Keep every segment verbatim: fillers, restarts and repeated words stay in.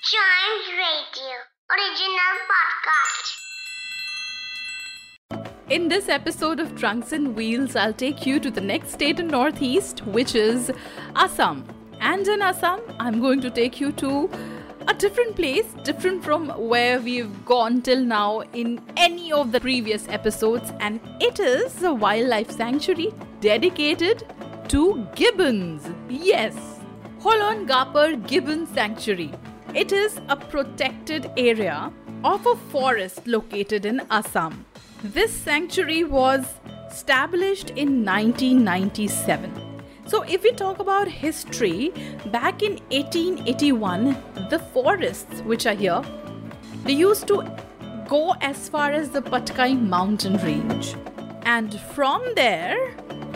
Chimes Radio original podcast. In this episode of Trunks and Wheels, I'll take you to the next state in Northeast, which is Assam. And in Assam, I'm going to take you to a different place, different from where we've gone till now in any of the previous episodes. And it is a wildlife sanctuary dedicated to gibbons. Yes, Holon Gapar Gibbon Sanctuary. It is a protected area of a forest located in Assam. This sanctuary was established in nineteen ninety-seven. So if we talk about history, back in eighteen eighty-one, the forests which are here, they used to go as far as the Patkai mountain range. And from there,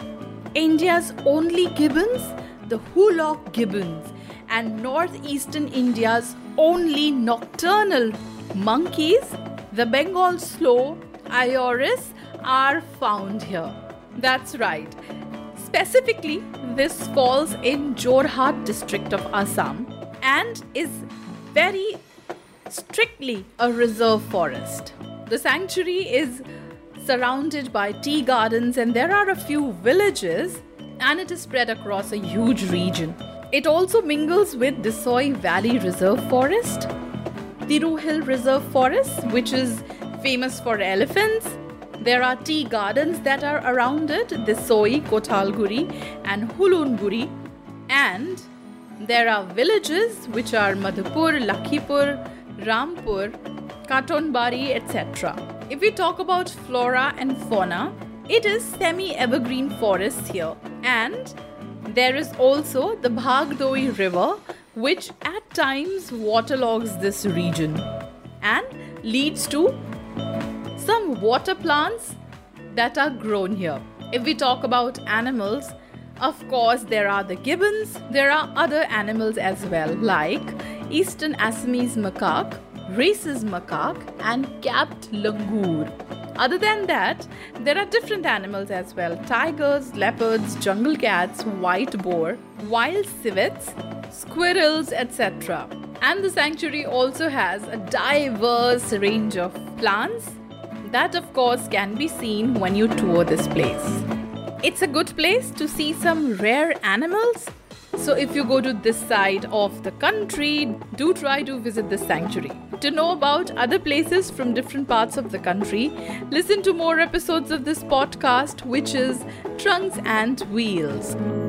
India's only gibbons, the Hulock gibbons, and northeastern India's only nocturnal monkeys, the Bengal slow Iorus, are found here. That's right. Specifically, this falls in Jorhat district of Assam and is very strictly a reserve forest. The sanctuary is surrounded by tea gardens and there are a few villages, and it is spread across a huge region. It also mingles with Desoi Valley Reserve Forest, Tiru Hill Reserve Forest, which is famous for elephants. There are tea gardens that are around it, Desoi, Kothalguri and Hulunguri. And there are villages which are Madhupur, Lakhipur, Rampur, Katonbari, et cetera. If we talk about flora and fauna, it is semi-evergreen forests here. And there is also the Bhagdoi River, which at times waterlogs this region and leads to some water plants that are grown here. If we talk about animals, of course there are the gibbons. There are other animals as well, like Eastern Assamese macaque, rhesus macaque and capped langur. Other than that, there are different animals as well. Tigers, leopards, jungle cats, white boar, wild civets, squirrels, et cetera. And the sanctuary also has a diverse range of plants that of course can be seen when you tour this place. It's a good place to see some rare animals. So if you go to this side of the country, do try to visit this sanctuary. To know about other places from different parts of the country, listen to more episodes of this podcast, which is Trunks and Wheels.